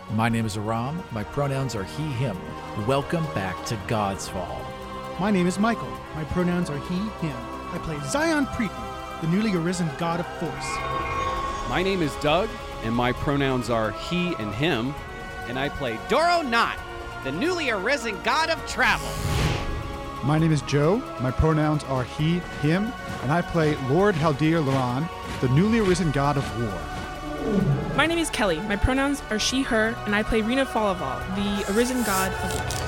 My name is Aram. My pronouns are he, him. Welcome back to God's Fall. My name is Michael. My pronouns are he, him. I play Zion Preetman, the newly arisen god of force. My name is Doug, and my pronouns are he and him, and I play Doro Knot, the newly arisen god of travel. My name is Joe. My pronouns are he, him, and I play Lord Haldir Laran, the newly arisen god of war. My name is Kelly. My pronouns are she, her, and I play Rena Falaval, the arisen god of war.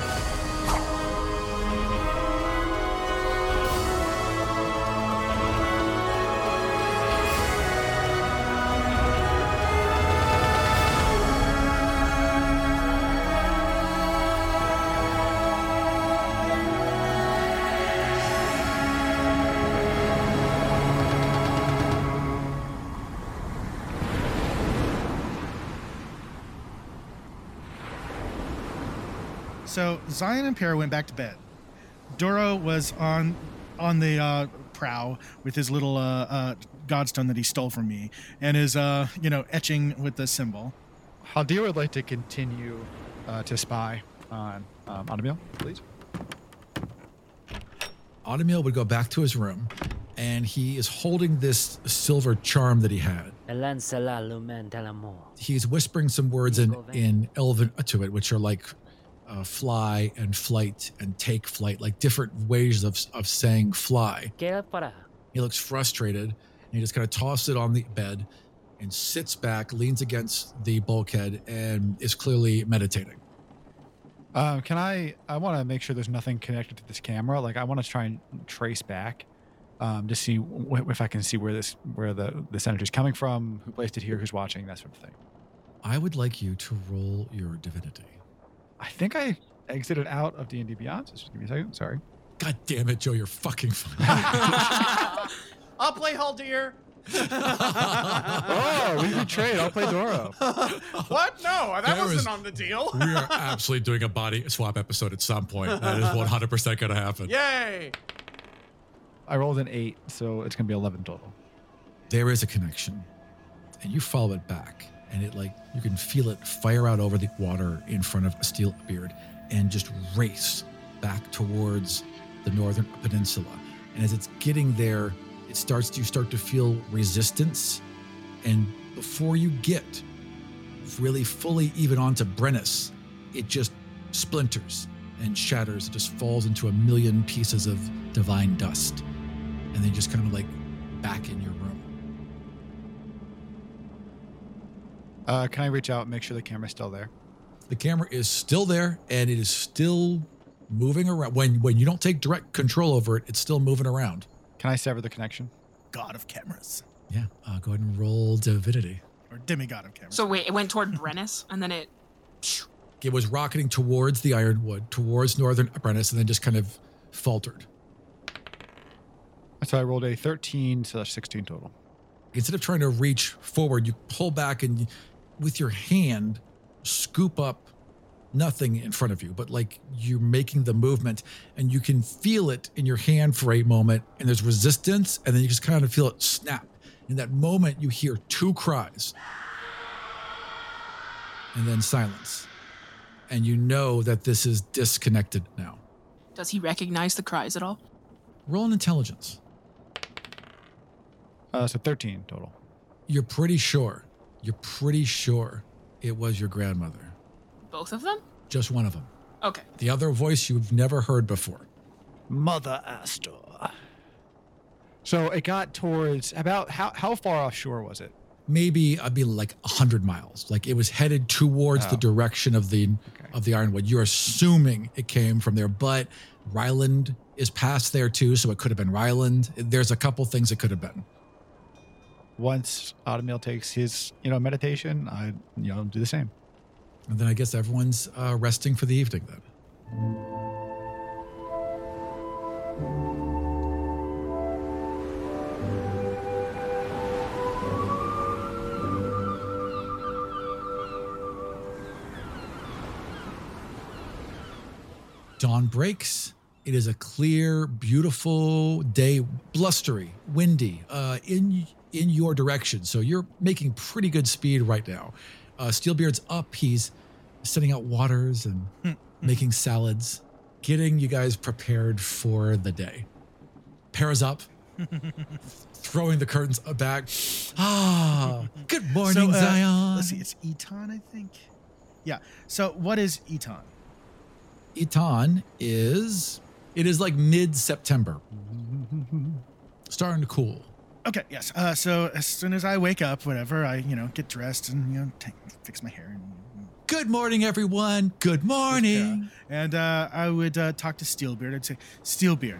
So Zion and Para went back to bed. Doro was on the prow with his little godstone that he stole from me, and is etching with the symbol. Haldir would like to continue to spy on Automil, please. Automil would go back to his room, and he is holding this silver charm that he had. He's whispering some words in Elven to it, which are like fly and flight and take flight, like different ways of saying fly. He looks frustrated, and he just kind of tosses it on the bed and sits back, leans against the bulkhead, and is clearly meditating. I want to make sure there's nothing connected to this camera. Like, I want to try and trace back to see if I can see where this energy is coming from, who placed it here, who's watching, that sort of thing. I would like you to roll your divinity. I think I exited out of D&D Beyond. Just give me a second. Sorry. God damn it, Joe, you're fucking funny. I'll play Haldir. Oh, we can trade. I'll play Doro. What? No, that wasn't on the deal. We are absolutely doing a body swap episode at some point. That is 100% going to happen. Yay! I rolled an 8, so it's going to be 11 total. There is a connection, and you follow it back. And it, like, you can feel it fire out over the water in front of Steelbeard and just race back towards the northern peninsula. And as it's getting there, you start to feel resistance. And before you get really fully even onto Brennus, it just splinters and shatters. It just falls into a million pieces of divine dust. And then just kind of like back in your room. Can I reach out and make sure the camera's still there? The camera is still there, and it is still moving around. When you don't take direct control over it, it's still moving around. Can I sever the connection? God of cameras. Yeah, go ahead and roll divinity. Or demigod of cameras. So wait, it went toward Brennus, and then it... It was rocketing towards the Ironwood, towards northern Brennus, and then just kind of faltered. So I rolled a 13, so that's 16 total. Instead of trying to reach forward, you pull back and with your hand scoop up nothing in front of you, but like you're making the movement, and you can feel it in your hand for a moment, and there's resistance, and then you just kind of feel it snap. In that moment, you hear two cries and then silence. And you know that this is disconnected now. Does he recognize the cries at all? Roll an intelligence. So 13 total. You're pretty sure it was your grandmother. Both of them? Just one of them. Okay. The other voice you've never heard before. Mother Astor. So it got towards about how far offshore was it? Maybe I'd be like 100 miles. Like it was headed towards the direction of the Ironwood. You're assuming it came from there, but Ryland is past there too, so it could have been Ryland. There's a couple things it could have been. Once Automil takes his, meditation, I, do the same. And then I guess everyone's resting for the evening then. Dawn breaks. It is a clear, beautiful day, blustery, windy, in your direction. So you're making pretty good speed right now. Steelbeard's up. He's setting out waters and making salads, getting you guys prepared for the day. Para's up, throwing the curtains back. Good morning, Zion. Let's see, it's Eton, I think. Yeah. So what is Eton? Eton is like mid-September, starting to cool. Okay, yes. So as soon as I wake up, whatever, I, get dressed and, fix my hair. And, Good morning, everyone. Good morning. And I would talk to Steelbeard. I'd say, Steelbeard.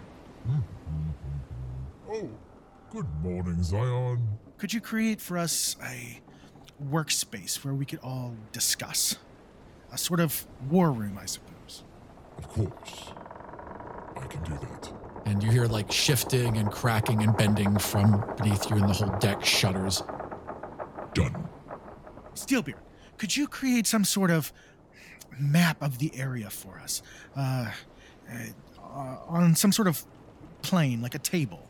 Oh, good morning, Zion. Could you create for us a workspace where we could all discuss? A sort of war room, I suppose. Of course. I can do that. And you hear like shifting and cracking and bending from beneath you, and the whole deck shudders. Done. Steelbeard, could you create some sort of map of the area for us? On some sort of plane, like a table.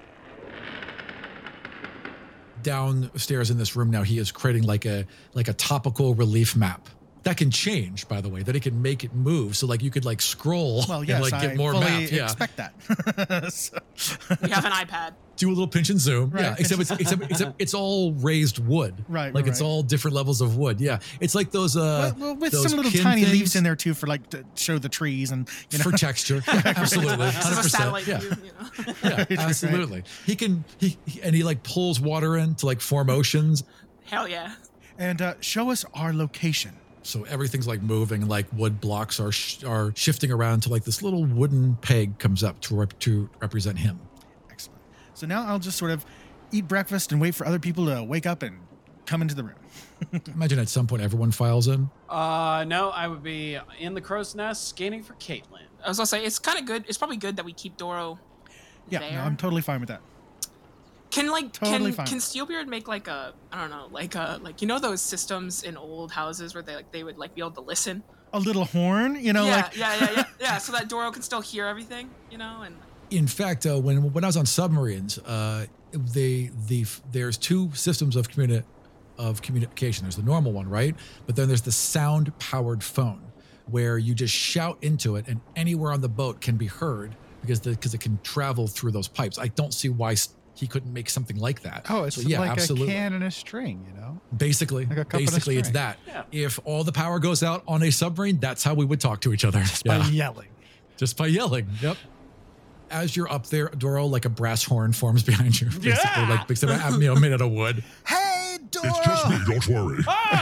Downstairs in this room now, he is creating like a topical relief map. That can change, by the way, that it can make it move. So like you could like scroll Well, yes, and like get I more fully maps. Yeah. expect that. So- We have an iPad. Do a little pinch and zoom. Right. Yeah. Except it's all raised wood. Right, Like right, it's right. all different levels of wood. Yeah. It's like those well, with those some little kin tiny things leaves in there too for like to show the trees and for texture. Absolutely. This is a 100%. satellite Yeah. view, Yeah, Right. absolutely. He like pulls water in to like form oceans. Hell yeah. and show us our location. So everything's like moving, like wood blocks are shifting around to like this little wooden peg comes up to represent him. Excellent. So now I'll just sort of eat breakfast and wait for other people to wake up and come into the room. Imagine at some point everyone files in. No, I would be in the crow's nest scanning for Caitlin. I was gonna say it's kind of good. It's probably good that we keep Doro Yeah, there. no, I'm totally fine with that. Totally fine. Can Steelbeard make like a I don't know like those systems in old houses where they would like be able to listen? A little horn, yeah, so that Doro can still hear everything, and In fact, when I was on submarines, there's two systems of communication. There's the normal one, right? But then there's the sound-powered phone, where you just shout into it, and anywhere on the boat can be heard because it can travel through those pipes. I don't see why he couldn't make something like that. Oh, it's So, yeah, like absolutely. a can and a string, Basically, Like a cup and a it's string. that. Yeah. If all the power goes out on a submarine, that's how we would talk to each other. by yelling. Just by yelling. Yep. As you're up there, Doro, like a brass horn forms behind you. Basically, Yeah. like made out of wood. Hey, Doro! It's just me, don't worry.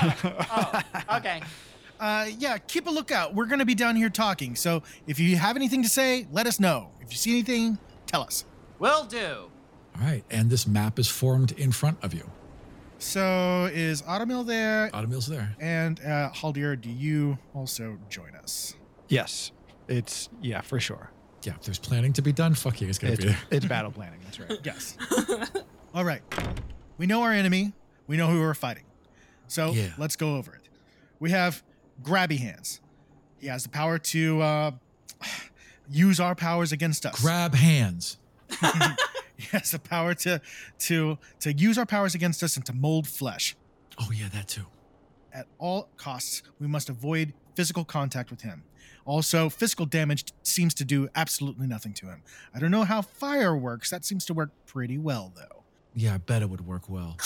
Okay. Yeah, keep a lookout. We're going to be down here talking. So if you have anything to say, let us know. If you see anything, tell us. Will do. All right, and this map is formed in front of you. So is Automil there? Automil's there. And Haldir, do you also join us? Yes, for sure. Yeah, if there's planning to be done, fuck you, it's gonna be there. It's battle planning. That's right. Yes. All right. We know our enemy. We know who we're fighting. So Yeah. let's go over it. We have Grabby Hands. He has the power to use our powers against us. Grab hands. He has the power to use our powers against us and to mold flesh. Oh yeah, that too. At all costs, we must avoid physical contact with him. Also, physical damage seems to do absolutely nothing to him. I don't know how fire works. That seems to work pretty well, though. Yeah, I bet it would work well.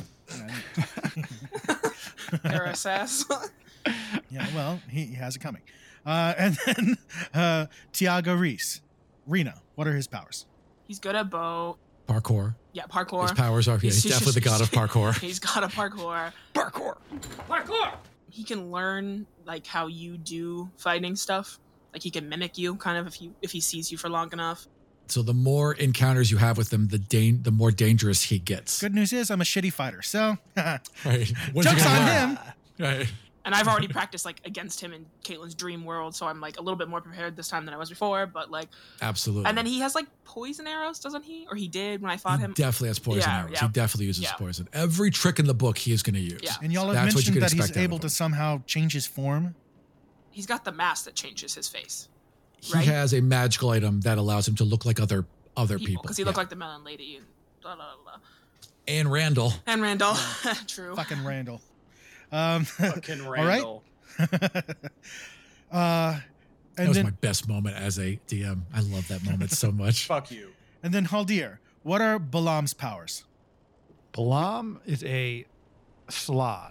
RSS. Yeah, well, he has it coming. And then Tiago Reese. Rena, what are his powers? He's good at bow. Parkour. Yeah, parkour. His powers are. Yeah, he's definitely the god of parkour. He's got a parkour. Parkour. He can learn like how you do fighting stuff. Like he can mimic you, kind of if he sees you for long enough. So the more encounters you have with him, the more dangerous he gets. Good news is I'm a shitty fighter, so Right. When's he joke's gonna on learn? him. Right. And I've already practiced like against him in Caitlin's dream world, so I'm like a little bit more prepared this time than I was before. But like, Absolutely. and then he has like poison arrows, doesn't he? Or he did when I fought He him. definitely has poison Yeah, arrows. yeah. He definitely uses Yeah. poison. Every trick in the book he is going to use. Yeah. And y'all have That's what you mentioned can that he's expect out of able him. to somehow change his form. He's got the mask that changes his face. He Right? has a magical item that allows him to look like other people. Because he looked like the melon lady and blah, blah, blah. And Randall. And Randall. True. Fucking Randall. Fucking All right. Randall. That And was then my best moment as a DM. I love that moment so much. Fuck you. and then Haldir, what are Balaam's powers? Balaam is a Slod.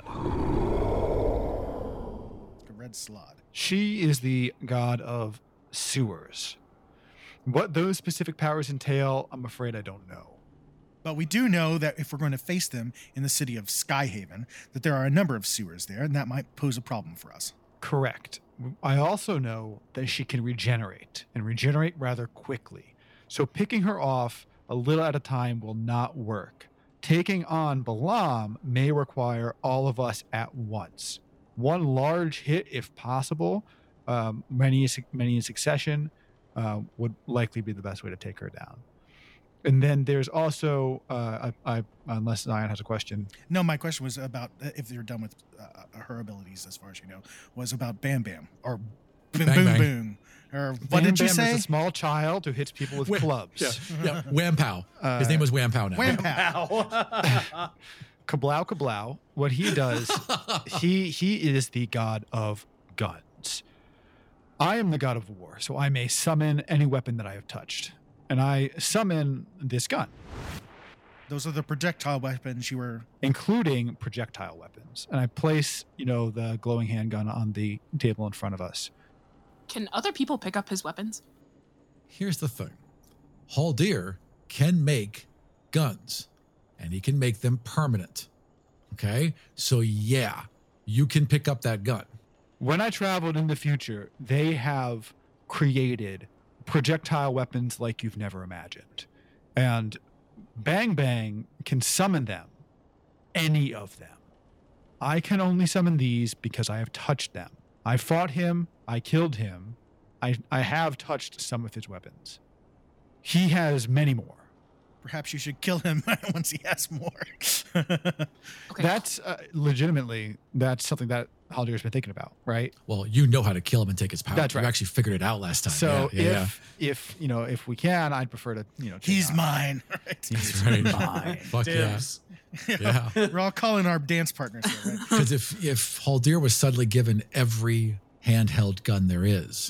A red slod. She is the god of sewers. What those specific powers entail, I'm afraid I don't know. But we do know that if we're going to face them in the city of Skyhaven, that there are a number of sewers there, and that might pose a problem for us. Correct. I also know that she can regenerate, and regenerate rather quickly. So picking her off a little at a time will not work. Taking on Balaam may require all of us at once. One large hit, if possible, many in succession, would likely be the best way to take her down. And then there's also, unless Zion has a question. No, my question was about if you're done with her abilities, as far as you know, was about Bam Bam or Boom Bang Boom Bang. Boom. Or what Bam did you Bam say? is a small child who hits people with clubs. Yeah, Wham Pow. His name was Wham Pow now. Wham Pow. Ow. Kablow Kablow, what he does, he is the god of guns. I am the god of war, so I may summon any weapon that I have touched. And I summon this gun, Those are the projectile weapons you were. including projectile weapons. And I place, the glowing handgun on the table in front of us. Can other people pick up his weapons? Here's the thing. Haldir can make guns, and he can make them permanent. Okay? So yeah, you can pick up that gun. When I traveled in the future, they have created projectile weapons like you've never imagined. And Bang Bang can summon them, any of them. I can only summon these because I have touched them. I fought him, I killed him, I have touched some of his weapons. He has many more. Perhaps you should kill him once he has more. Okay. That's legitimately, that's something that Haldir's been thinking about, right? Well, you know how to kill him and take his power. That's right. You actually figured it out last time. So yeah. if we can, I'd prefer to, take He's on- mine. Right? That's right. mine. Fuck Dibs. yeah. Yeah. We're all calling our dance partners here, right? Because if Haldir was suddenly given every handheld gun there is,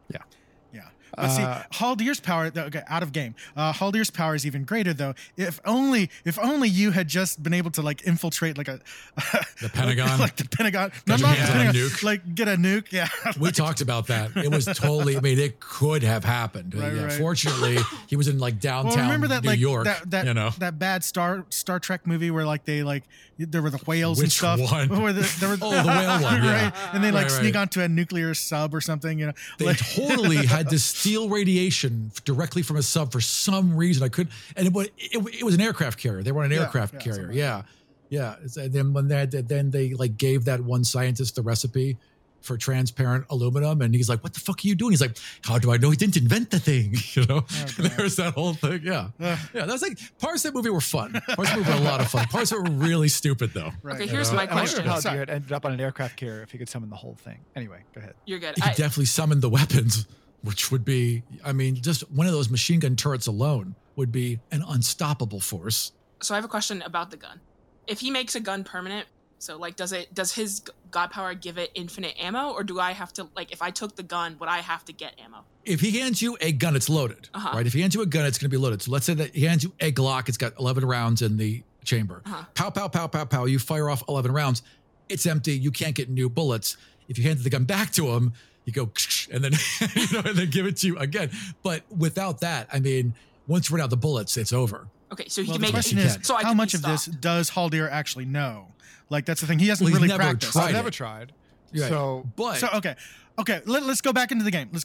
Yeah. But see, Haldir's power, okay, out of game. Haldir's power is even greater, though. If only you had just been able to like infiltrate like the Pentagon. like the Pentagon. Got your hands on a Pentagon, nuke. like get a nuke. Yeah. We talked about that. It was totally. I mean, it could have happened. Right, yeah, right. Fortunately, he was in like downtown Well, remember that New like York. that that bad Star Trek movie where like they like there were the whales and Which stuff. one? Where there were, Oh, the whale one, yeah. right? And they like Right, sneak right. onto a nuclear sub or something. They Like- totally had to steal radiation directly from a sub for some reason. I couldn't, and it was an aircraft carrier. They were an Yeah, aircraft yeah, carrier. something like Yeah. And then when they like gave that one scientist the recipe for transparent aluminum, and he's like, "What the fuck are you doing?" He's like, "How do I know he didn't invent the thing?" God. There's that whole thing. Yeah. Ugh. Yeah. That's like parts of that movie were fun. Parts of the movie were a lot of fun. Parts of it were really stupid though. Right. Okay, here's my I wonder question. how Sorry. Haldir had ended up on an aircraft carrier if he could summon the whole thing. Anyway, go ahead. You're good. He could definitely summon the weapons, which would be, I mean, just one of those machine gun turrets alone would be an unstoppable force. So I have a question about the gun. If he makes a gun permanent, so like does his god power give it infinite ammo, or do I have to, like, if I took the gun, would I have to get ammo? If he hands you a gun, it's loaded, Uh-huh. right? If he hands you a gun, it's going to be loaded. So let's say that he hands you a Glock. It's got 11 rounds in the chamber. Uh-huh. Pow, pow, pow, pow, pow. You fire off 11 rounds. It's empty. You can't get new bullets. If you hand the gun back to him, you go, and then, and then give it to you again. But without that, I mean, once you run out the bullets, it's over. Okay, so he Well, can the make question you is, can. so I how can much be of this stopped. does Haldir actually know? Like that's the thing. He hasn't Well, he's really never practiced. tried I've it. never tried. Right. So But So okay. Let's go back into the game.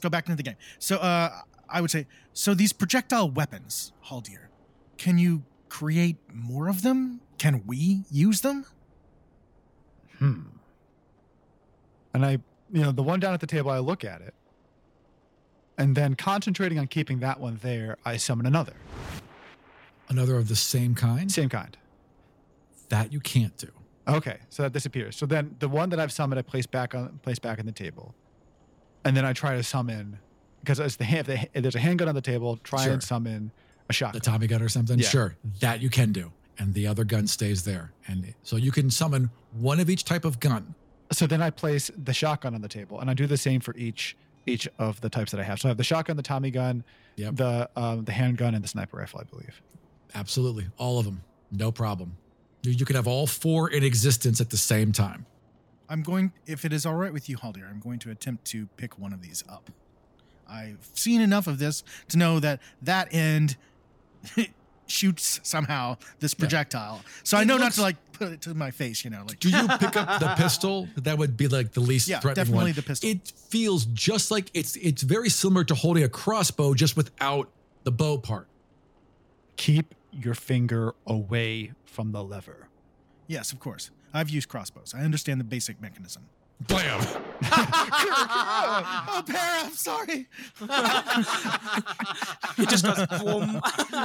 So I would say, so these projectile weapons, Haldir, can you create more of them? Can we use them? And I, the one down at the table, I look at it. And then concentrating on keeping that one there, I summon another. another of the same kind, Same kind. that you can't do. Okay, so that disappears. So then the one that I've summoned, I place back on the table. And then I try to summon, because if there's a handgun on the table, try Sure. and summon a shotgun. The Tommy gun or something? Yeah. Sure. That you can do. And the other gun stays there. And so you can summon one of each type of gun So then I place the shotgun on the table, and I do the same for each of the types that I have. So I have the shotgun, the Tommy gun, the handgun, and the sniper rifle, I believe. Absolutely. All of them. No problem. You can have all 4 in existence at the same time. If it is all right with you, Haldir, I'm going to attempt to pick one of these up. I've seen enough of this to know that end shoots somehow this projectile. So I know not to put it to my face, like. Do you pick up the pistol? That would be like the least threatening definitely one. The pistol. It feels just like it's very similar to holding a crossbow, just without the bow part. Keep your finger away from the lever. Yes, of course. I've used crossbows. I understand the basic mechanism. Blam! Oh, Para, I'm sorry. It just goes boom.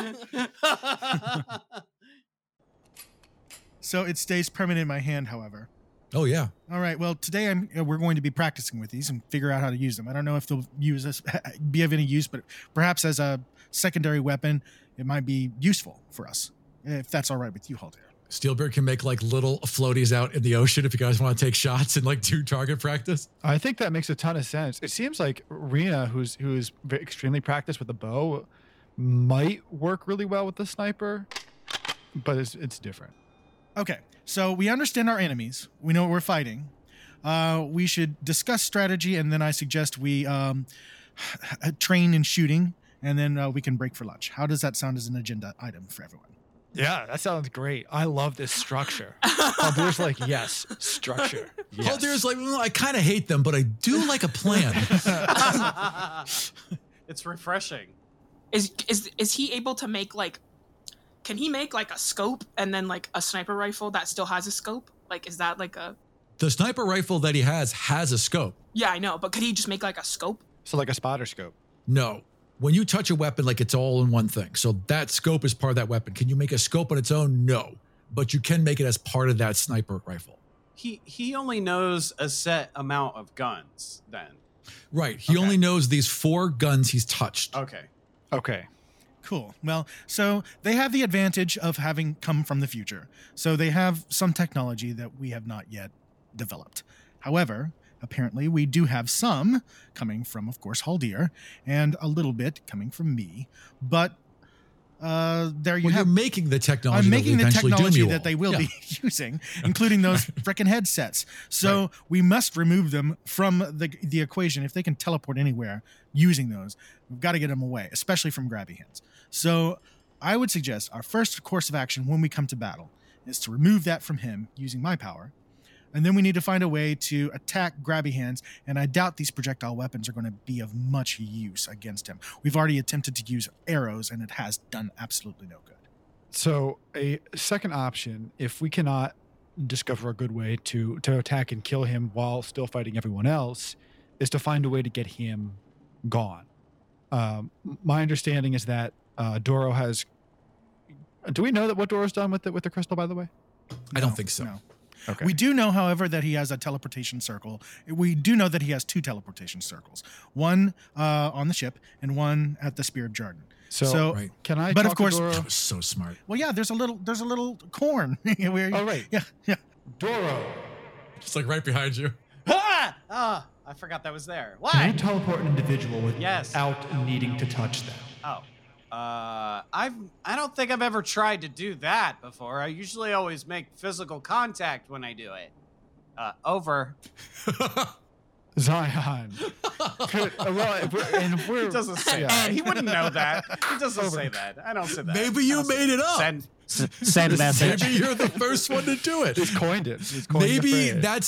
So it stays permanent in my hand, however. Oh, yeah. All right. Well, today we're going to be practicing with these and figure out how to use them. I don't know if they'll be of any use, but perhaps as a secondary weapon, it might be useful for us, if that's all right with you, Haldir. Steelbeard can make little floaties out in the ocean if you guys want to take shots and do target practice. I think that makes a ton of sense. It seems like Rena, who's extremely practiced with the bow, might work really well with the sniper, but it's different. Okay, so we understand our enemies. We know what we're fighting. We should discuss strategy, and then I suggest we train in shooting, and then we can break for lunch. How does that sound as an agenda item for everyone? Yeah, that sounds great. I love this structure. Haldir's yes, structure. Yes. Haldir's I kind of hate them, but I do like a plan. It's refreshing. Is he able to make can he make a scope and then a sniper rifle that still has a scope? Is that a... The sniper rifle that he has a scope. Yeah, I know, but could he just make a scope? So a spotter scope? No. When you touch a weapon, it's all in one thing. So that scope is part of that weapon. Can you make a scope on its own? No. But you can make it as part of that sniper rifle. He only knows a set amount of guns then. Right. He only knows these 4 guns he's touched. Okay. Cool. Well, so they have the advantage of having come from the future. So they have some technology that we have not yet developed. However, apparently we do have some coming from, of course, Haldir, and a little bit coming from me. But there you have. You're making the technology. I'm making the technology that all. they will be using, including those frickin' headsets. So we must remove them from the equation. If they can teleport anywhere using those, we've got to get them away, especially from grabby hands. So I would suggest our first course of action when we come to battle is to remove that from him using my power. And then we need to find a way to attack grabby hands, and I doubt these projectile weapons are going to be of much use against him. We've already attempted to use arrows, and it has done absolutely no good. So a second option, if we cannot discover a good way to attack and kill him while still fighting everyone else, is to find a way to get him gone. My understanding is that Doro has... Do we know what Doro's done with the crystal, by the way? I don't think so. No. Okay. We do know, however, that he has a teleportation circle. We do know that he has 2 teleportation circles. One on the ship and one at the Spear of Jarden. So can I but talk of course, to Doro? That was so smart. Well, yeah, there's a little corn. Oh, right. Yeah. Doro. Just right behind you. I forgot that was there. Why? Can you teleport an individual without Yes. needing to touch them? Oh. I don't think I've ever tried to do that before. I usually always make physical contact when I do it. Over. Zion. He doesn't say that. He wouldn't know that. He doesn't say that. I don't say that. Maybe you made it up. Send message. Maybe you're the first one to do it. He's coined it. Maybe that's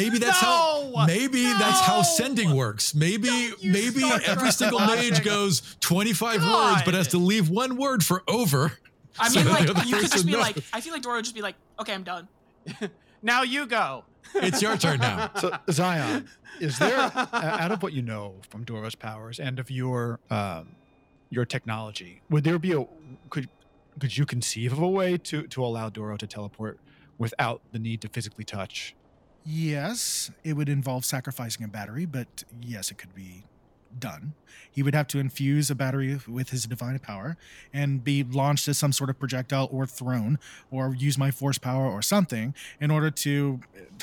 how sending works. Maybe every single mage goes 25 words, but has to leave 1 word for over. I so mean, that the other you could just person be knows. I feel like Doro would just be okay, I'm done. Now you go. It's your turn now. So Zion, is there out of what you know from Doro's powers and of your technology, would there be could you conceive of a way to allow Doro to teleport without the need to physically touch? Yes, it would involve sacrificing a battery, but yes, it could be done. He would have to infuse a battery with his divine power and be launched as some sort of projectile or thrown, or use my force power or something in order to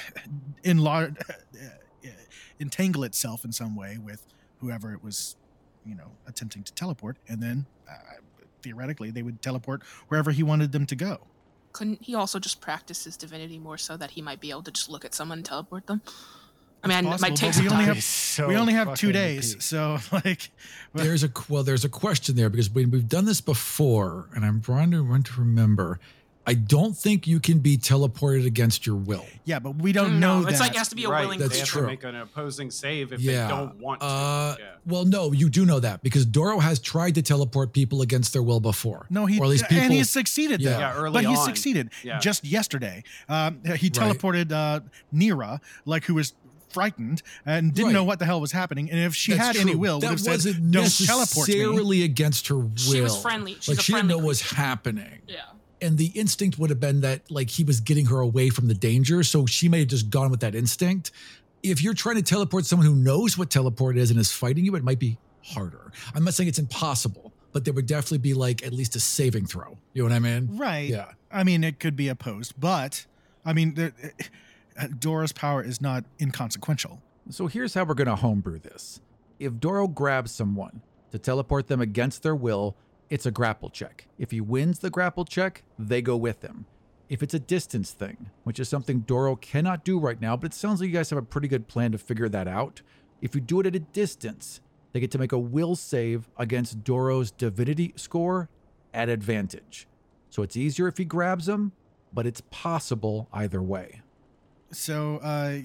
entangle itself in some way with whoever it was, attempting to teleport. And then theoretically they would teleport wherever he wanted them to go. Couldn't he also just practice his divinity more so that he might be able to just look at someone and teleport them? I mean, it might take some time. We only have 2 days, so like there's a question there, because we've done this before, and I'm trying to remember. I don't think you can be teleported against your will. Yeah, but we don't know that. It's like it has to be a willing. That's they have true. to make an opposing save if they don't want to. Well, no, you do know that, because Doro has tried to teleport people against their will before. No, or at least and he succeeded. Yeah. Yeah, early but he on. succeeded Yeah. just yesterday. He teleported Nira, who was frightened and didn't know what the hell was happening. And if she That's had any true. will, would that have said, wasn't "Don't teleport me." necessarily against her will. She was friendly. She's like a she didn't friendly know what was creature. happening. Yeah. And the instinct would have been that like he was getting her away from the danger, so she may have just gone with that instinct. If you're trying to teleport someone who knows what teleport is and is fighting you, it might be harder. I'm not saying it's impossible, but there would definitely be like at least a saving throw. You know what I mean? Right. Yeah. I mean, it could be opposed, but I mean, Dora's power is not inconsequential. So here's how we're going to homebrew this. If Doro grabs someone to teleport them against their will, it's a grapple check. If he wins the grapple check, they go with him. If it's a distance thing, which is something Doro cannot do right now, but it sounds like you guys have a pretty good plan to figure that out. If you do it at a distance, they get to make a will save against Doro's divinity score at advantage. So it's easier if he grabs them, but it's possible either way. So,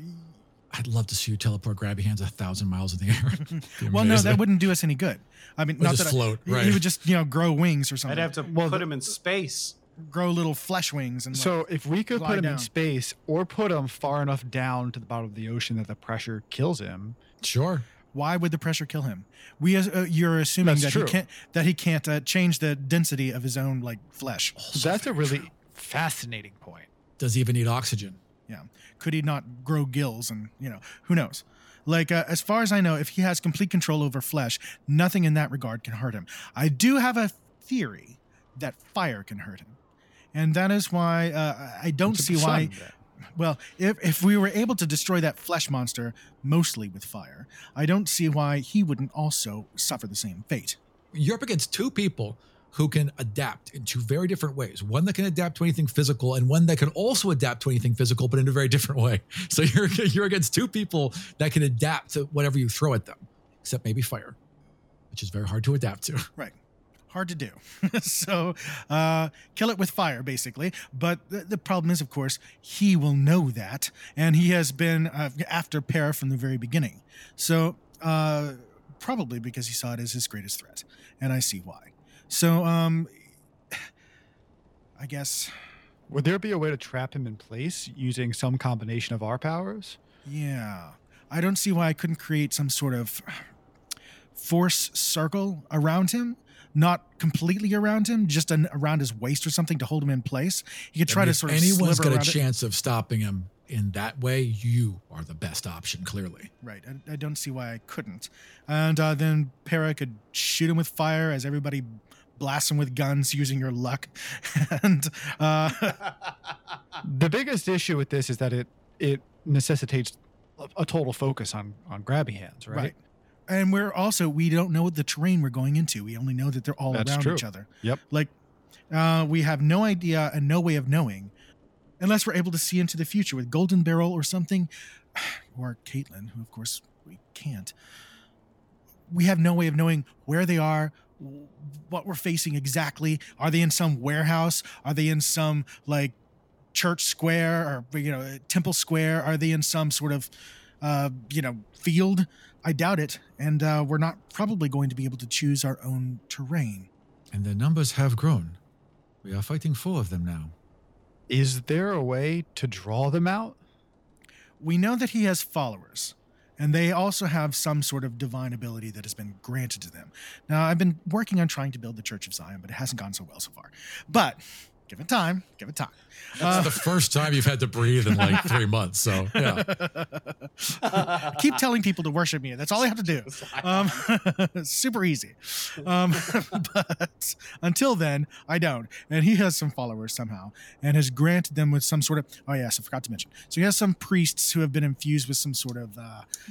I'd love to see you teleport grabby hands 1,000 miles in the air. well, no, that wouldn't do us any good. I mean, Or not just that float, he right. would just, grow wings or something. I'd have to put him in space. Grow little flesh wings. And So if we could glide put him down. in space or put him far enough down to the bottom of the ocean that the pressure kills him, Sure. Why would the pressure kill him? You're assuming That's that he can't change the density of his own flesh. that's a really fascinating point. Does he even need oxygen? Yeah. Could he not grow gills? And who knows? As far as I know, if he has complete control over flesh, nothing in that regard can hurt him. I do have a theory that fire can hurt him, and that is why I don't see why. Well, if we were able to destroy that flesh monster mostly with fire, I don't see why he wouldn't also suffer the same fate. You're up against two people who can adapt in two very different ways. One that can adapt to anything physical, and one that can also adapt to anything physical, but in a very different way. So you're against two people that can adapt to whatever you throw at them, except maybe fire, which is very hard to adapt to. Right. Hard to do. So kill it with fire, basically. But the problem is, of course, he will know that, and he has been after Para from the very beginning. So probably because he saw it as his greatest threat, and I see why. So I guess... Would there be a way to trap him in place using some combination of our powers? Yeah. I don't see why I couldn't create some sort of force circle around him. Not completely around him, just around his waist or something to hold him in place. He could try to sort of anyone's sliver got a around it. chance of stopping him in that way, you are the best option, clearly. Right. I don't see why I couldn't. And then Para could shoot him with fire as everybody blasts him with guns using your luck. And the biggest issue with this is that it necessitates a total focus on grabbing hands, right? And we don't know the terrain we're going into. We only know that they're all That's around true. each other. Yep. We have no idea and no way of knowing, unless we're able to see into the future with Golden Barrel or something, or Caitlin, who of course we can't. We have no way of knowing where they are, what we're facing exactly. Are they in some warehouse? Are they in some church square or temple square? Are they in some sort of field? I doubt it, and we're not probably going to be able to choose our own terrain. And their numbers have grown. We are fighting 4 of them now. Is there a way to draw them out? We know that he has followers, and they also have some sort of divine ability that has been granted to them. Now, I've been working on trying to build the Church of Zion, but it hasn't gone so well so far. But Give it time. Give it time. That's the first time you've had to breathe in like 3 months. So yeah. Keep telling people to worship me. That's all I have to do. It's super easy. But until then, I don't. And he has some followers somehow and has granted them with some sort of, oh yes, I forgot to mention. So he has some priests who have been infused with some sort of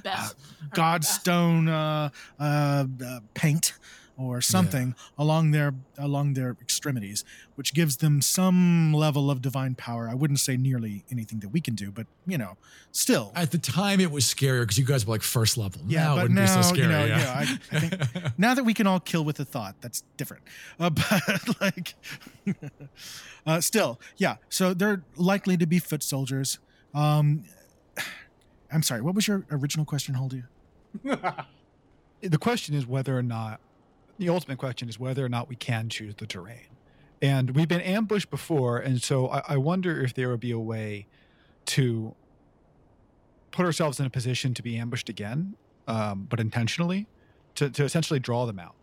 Godstone paint or something along their extremities, which gives them some level of divine power. I wouldn't say nearly anything that we can do, but still. At the time, it was scarier because you guys were like first level. Yeah, now it but wouldn't now, be so scary. I think now that we can all kill with a thought, that's different. But like, still, yeah. So they're likely to be foot soldiers. I'm sorry. What was your original question, Holdy? The question is whether or not, the ultimate question is whether or not we can choose the terrain. And we've been ambushed before, and so I wonder if there would be a way to put ourselves in a position to be ambushed again, but intentionally, to essentially draw them out.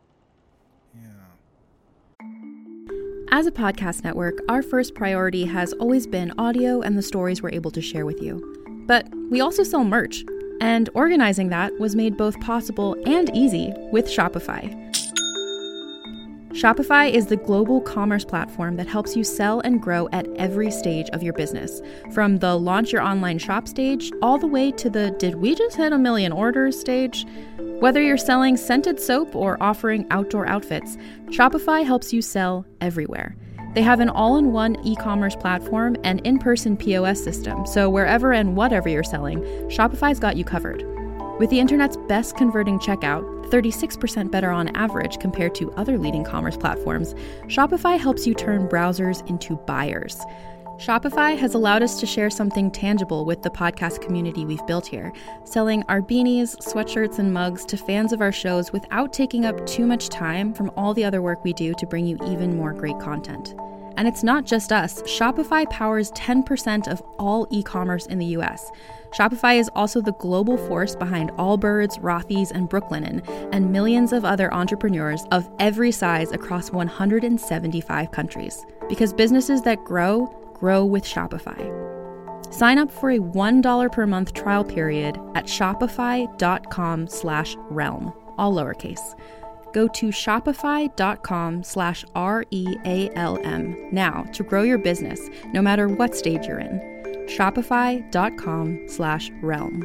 Yeah. As a podcast network, our first priority has always been audio and the stories we're able to share with you. But we also sell merch, and organizing that was made both possible and easy with Shopify. Shopify is the global commerce platform that helps you sell and grow at every stage of your business, from the launch your online shop stage all the way to the did we just hit 1 million orders stage. Whether you're selling scented soap or offering outdoor outfits, Shopify helps you sell everywhere. They have an all-in-one e-commerce platform and in-person POS system, so wherever and whatever you're selling, Shopify's got you covered. With the internet's best converting checkout, 36% better on average compared to other leading commerce platforms, Shopify helps you turn browsers into buyers. Shopify has allowed us to share something tangible with the podcast community we've built here, selling our beanies, sweatshirts, and mugs to fans of our shows without taking up too much time from all the other work we do to bring you even more great content. And it's not just us. Shopify powers 10% of all e-commerce in the US. Shopify is also the global force behind Allbirds, Rothy's, and Brooklinen, and millions of other entrepreneurs of every size across 175 countries. Because businesses that grow with Shopify. Sign up for a $1 per month trial period at shopify.com/realm, all lowercase. Go to shopify.com/REALM now to grow your business, no matter what stage you're in. Shopify.com/realm.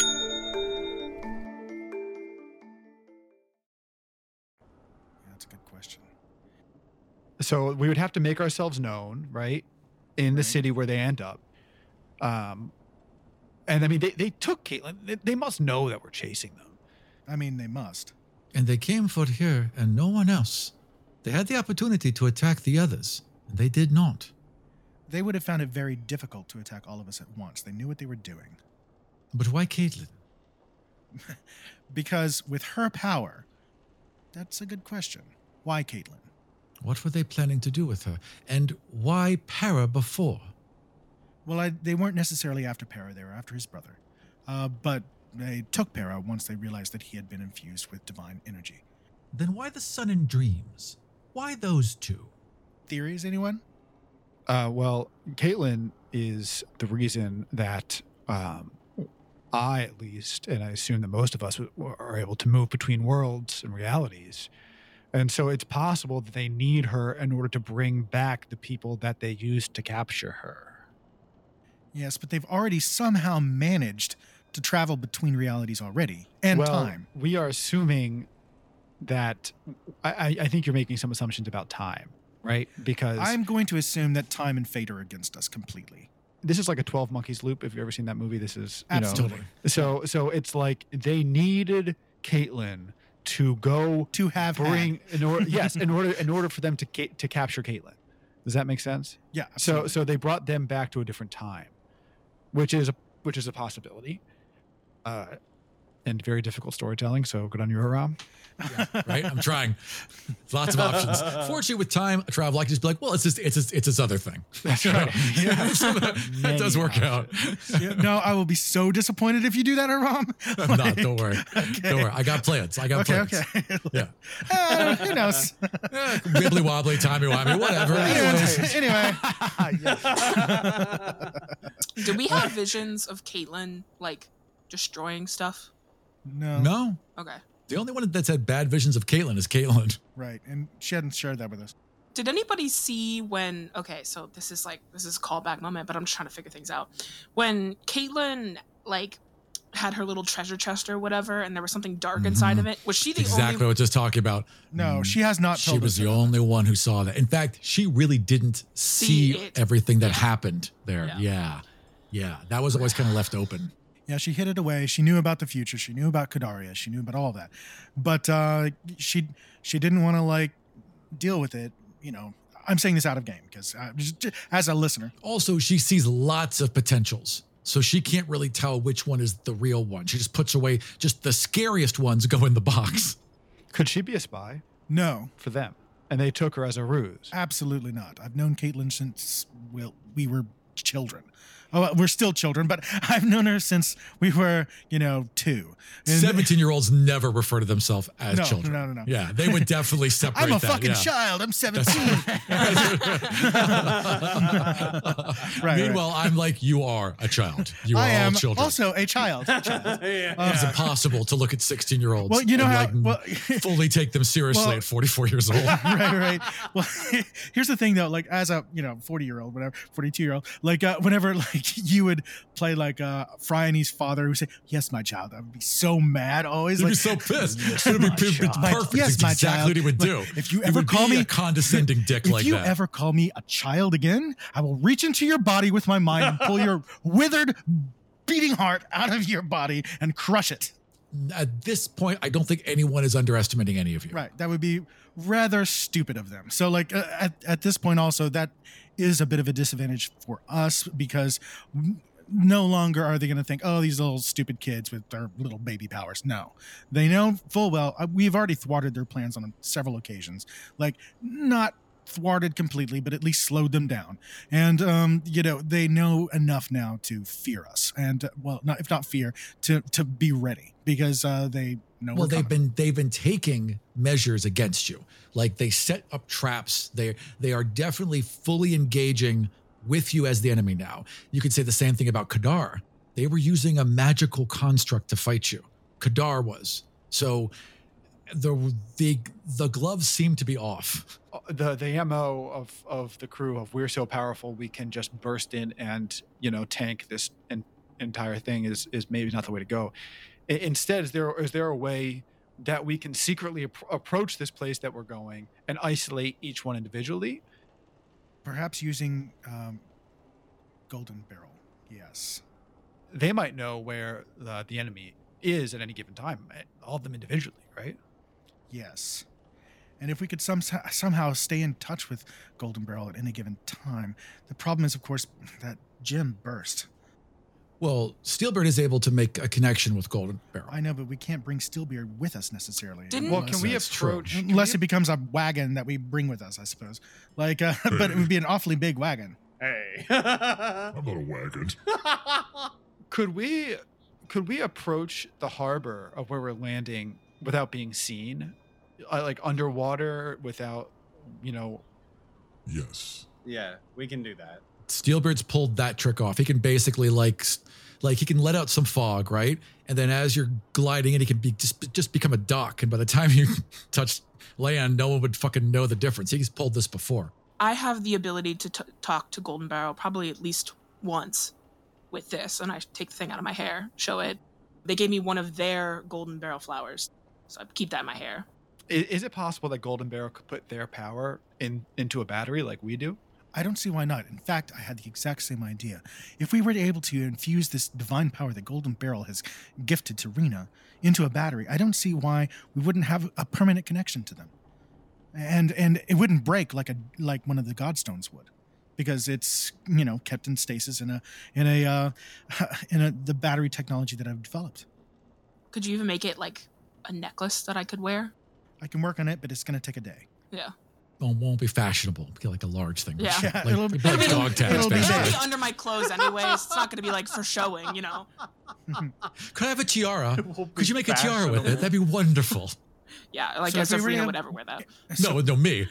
That's a good question. So we would have to make ourselves known, right, in the city where they end up. And I mean, they took Caitlin. They must know that we're chasing them. I mean, they must. And they came for her and no one else. They had the opportunity to attack the others, and they did not. They would have found it very difficult to attack all of us at once. They knew what they were doing. But why Caitlin? Because with her power, that's a good question. Why Caitlin? What were they planning to do with her? And why Para before? Well, they weren't necessarily after Para. They were after his brother. But they took Para once they realized that he had been infused with divine energy. Then why the sun and dreams? Why those two? Theories, anyone? Well, Caitlin is the reason that I, at least, and I assume that most of us are able to move between worlds and realities. And so it's possible that they need her in order to bring back the people that they used to capture her. Yes, but they've already somehow managed to travel between realities already and time. We are assuming that I think you're making some assumptions about time, right? Because I'm going to assume that time and fate are against us completely. This is like a 12 Monkeys loop. If you've ever seen that movie, this is absolutely. So it's like they needed Caitlin to go to have bring in order for them to capture Caitlin. Does that make sense? Yeah. Absolutely. So they brought them back to a different time, which is a possibility. and very difficult storytelling. So good on you, Haram. Right? I'm trying. Lots of options. Fortunately, with time travel, I can just be like, well, it's this other thing. That's right. It does work out. Yeah, no, I will be so disappointed if you do that, Aram. I'm not. Don't worry. Don't worry. I got plans. plans. Okay. Yeah. Who knows? Wibbly wobbly, timey wimey, whatever. Anyway. Do we have visions of Caitlyn like destroying stuff? No. Okay. The only one that's had bad visions of Caitlyn is Caitlyn. Right, and she hadn't shared that with us. Did anybody see when? Okay, so this is a callback moment, but I'm just trying to figure things out. When Caitlyn like had her little treasure chest or whatever, and there was something dark inside of it. Was she the exactly what I was just talking about? No, she has not. She was the only one who saw that. In fact, she really didn't see everything that happened there. Yeah. That was always kind of left open. Yeah, she hid it away. She knew about the future. She knew about Kadaria. She knew about all that. But she didn't want to like deal with it. You know, I'm saying this out of game because as a listener. Also, she sees lots of potentials. So she can't really tell which one is the real one. She just puts away just the scariest ones go in the box. Could she be a spy? No. For them. And they took her as a ruse. Absolutely not. I've known Caitlyn since we were children. Oh, we're still children, but I've known her since we were, 2. 17-year-olds never refer to themselves as children. No. Yeah, they would definitely separate I'm a that. fucking child. I'm 17. Meanwhile, I'm like, you are a child. You are I am all children. also a child. It's impossible to look at 16-year-olds well, you know and fully take them seriously at 44 years old. Right. Well, here's the thing, though. Like, as a 40-year-old, whatever, 42-year-old, like whenever like you would play like Phryoni's father who would say, "Yes, my child," I would be so mad always. You'd be so pissed. It would be perfect. Yes, my exactly child. what he would do. If you ever call me a condescending dick like that. If you ever call me a child again, I will reach into your body with my mind and pull your withered, beating heart out of your body and crush it. At this point, I don't think anyone is underestimating any of you. Right. That would be rather stupid of them. So, like, at this point also, that is a bit of a disadvantage for us because no longer are they going to think, oh, these little stupid kids with their little baby powers. No. They know full well, we've already thwarted their plans on several occasions. Like, not thwarted completely, but at least slowed them down. And, they know enough now to fear us. And, if not fear, to be ready because they know we're coming. They've been taking measures against you. Like they set up traps. They are definitely fully engaging with you as the enemy now. You could say the same thing about Kadar. They were using a magical construct to fight you. Kadar was. So the gloves seem to be off. The MO of the crew of we're so powerful we can just burst in and tank this entire thing is maybe not the way to go. Instead, is there a way that we can secretly approach this place that we're going and isolate each one individually? Perhaps using Golden Barrel. Yes. They might know where the enemy is at any given time, all of them individually, right? Yes. And if we could somehow stay in touch with Golden Barrel at any given time, the problem is, of course, that Jim burst. Well, Steelbeard is able to make a connection with Golden Barrel. I know, but we can't bring Steelbeard with us necessarily. Can we approach? Unless it becomes a wagon that we bring with us, I suppose. Like, but it would be an awfully big wagon. Hey, I'm not a wagon. Could we approach the harbor of where we're landing without being seen, like underwater, without, Yes. Yeah, we can do that. Steelbeard's pulled that trick off. He can basically like he can let out some fog, right? And then as you're gliding in, he can just become a duck. And by the time you touch land, no one would fucking know the difference. He's pulled this before. I have the ability to talk to Golden Barrel probably at least once with this, and I take the thing out of my hair, show it. They gave me one of their Golden Barrel flowers, so I keep that in my hair. Is it possible that Golden Barrel could put their power into a battery like we do? I don't see why not. In fact, I had the exact same idea. If we were able to infuse this divine power that Golden Barrel has gifted to Rena into a battery, I don't see why we wouldn't have a permanent connection to them. And it wouldn't break like one of the Godstones would, because it's kept in stasis in the battery technology that I've developed. Could you even make it like a necklace that I could wear? I can work on it, but it's going to take a day. Yeah. Well, it won't be fashionable. It'll be like a large thing. Yeah. Yeah, Like, it'll be- like it'll dog be- tags, it'll be It'll basically. be under my clothes anyways. It's not going to be like for showing, you know. Could I have a tiara? will be Could you make a tiara with it? That'd be wonderful. Yeah, like So as if if we Rena ran- would ever wear that. No, me.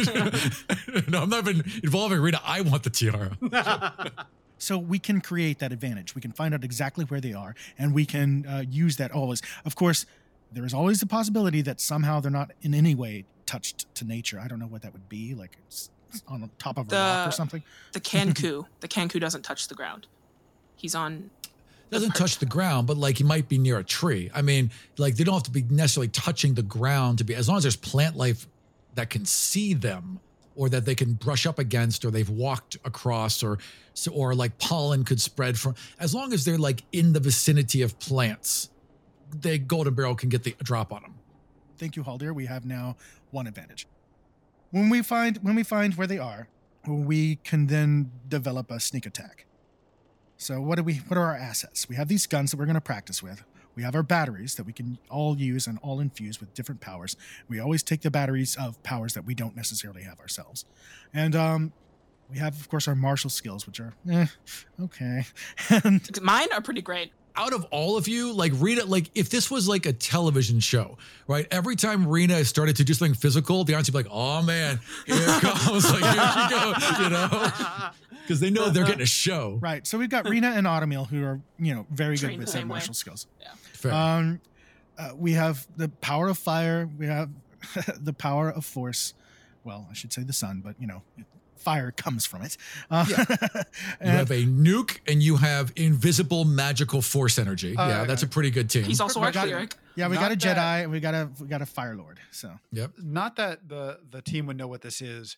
No, I'm not even involving Rita. I want the tiara. So we can create that advantage. We can find out exactly where they are, and we can use that always. Of course, there is always the possibility that somehow they're not in any way touched to nature. I don't know what that would be, like it's on the top of a rock or something. The Kanku doesn't touch the ground. He's on. Doesn't touch the ground, but like he might be near a tree. I mean, like they don't have to be necessarily touching the ground to be, as long as there's plant life that can see them or that they can brush up against or they've walked across or like pollen could spread from, as long as they're like in the vicinity of plants, the Golden Barrel can get the drop on them. Thank you, Haldir. We have now one advantage. When we find where they are, we can then develop a sneak attack. So what are our assets? We have these guns that we're going to practice with. We have our batteries that we can all use and all infuse with different powers. We always take the batteries of powers that we don't necessarily have ourselves. And we have, of course, our martial skills, which are okay. And Mine are pretty great. Out of all of you, like Rena, like if this was like a television show, right? Every time Rena started to do something physical, the audience would be like, "Oh man, here it comes!" Like here she goes, you know, because they know they're getting a show. right, so we've got Rena and Automil, who are very good Trained with the their same way. martial skills. Fair. We have the power of fire. We have the power of force. Well, I should say the sun, but fire comes from it. You have a nuke and you have invisible magical force energy. Yeah, that's a pretty good team. He's also We our got- cleric. Yeah, we Not got a that- Jedi and we got a Fire Lord. So Yep. Not that the team would know what this is,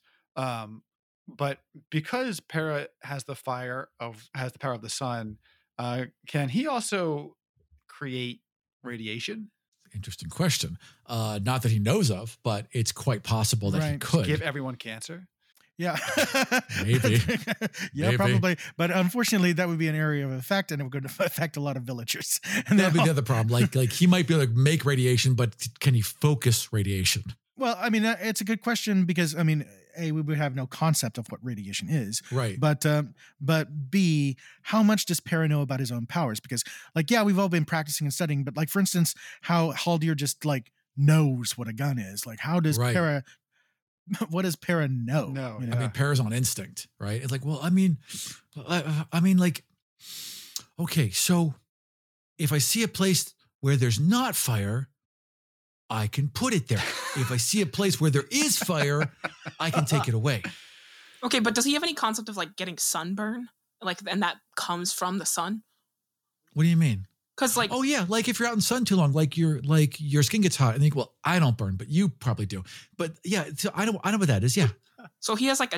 but because Para has the power of the sun, can he also create radiation? Interesting question. Not that he knows of, but it's quite possible that he Right. could. Give everyone cancer? yeah, Maybe. yeah, Maybe. probably. But unfortunately, that would be an area of effect, and it would going to affect a lot of villagers. And That'd be they're the all- other problem. Like he might be able to make radiation, but can he focus radiation? Well, I mean, it's a good question because I mean, A, we would have no concept of what radiation is. Right. But B, how much does Para know about his own powers? Because yeah, we've all been practicing and studying, but for instance, how Haldir just knows what a gun is. Like how does Right. Para what does Para know? No, You I mean, Para's on instinct, right? It's like, well, I mean, like, okay, so if I see a place where there's not fire, I can put it there. If I see a place where there is fire, I can take it away. Okay, but does he have any concept of getting sunburn? And that comes from the sun? What do you mean? Because Oh yeah, like if you're out in the sun too long, your skin gets hot, and you think, well, I don't burn, but you probably do. But yeah, so I know what that is. Yeah, so he has a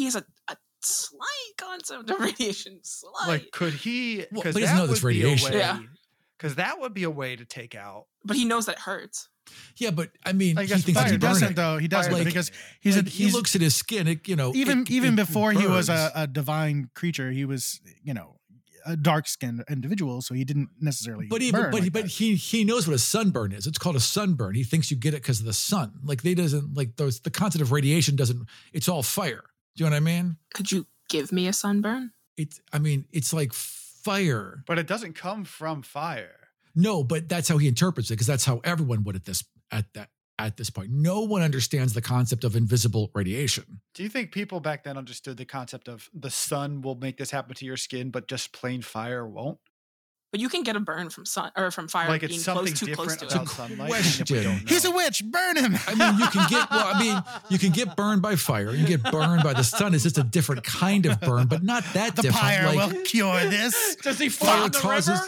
slight concept of radiation. Slight. Could he? Well, Because but he doesn't know that's radiation. Yeah. Because that would be a way to take out. But he knows that it hurts. yeah, but I mean, I he guess thinks fire he he can burn doesn't it. though. He doesn't Like- because He he's looks at his skin. even before he was burns. a divine creature, he was a dark-skinned individual, so he didn't necessarily. But burn like but that. he knows what a sunburn is. It's called a sunburn. He thinks you get it because of the sun. The concept of radiation doesn't. It's all fire. Do you know what I mean? Could you give me a sunburn? It's like fire. But it doesn't come from fire. No, but that's how he interprets it because that's how everyone would at this point. No one understands the concept of invisible radiation. Do you think people back then understood the concept of the sun will make this happen to your skin, but just plain fire won't? But you can get a burn from sun or from fire Like being it's something too close different to about it. sunlight. question. and if we don't know. He's a witch. Burn him. I mean, you can get burned by fire. You can get burned by the sun. It's just a different kind of burn, but not that The different. pyre Like, will cure this. Does he fire float the causes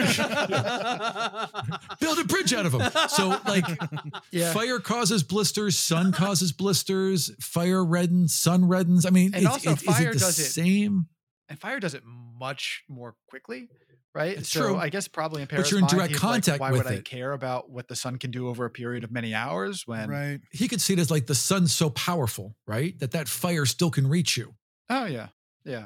river? build a bridge out of them. So Yeah. fire causes blisters, sun causes blisters, fire reddens, sun reddens. I mean, And also is fire it the does it- same? And fire does it much more quickly, right? It's so true. I guess probably in But Para's you're in mind, direct he's contact why with would I it. care about what the sun can do over a period of many hours when? Right. He could see it as like the sun's so powerful, right? That fire still can reach you. Oh yeah, yeah.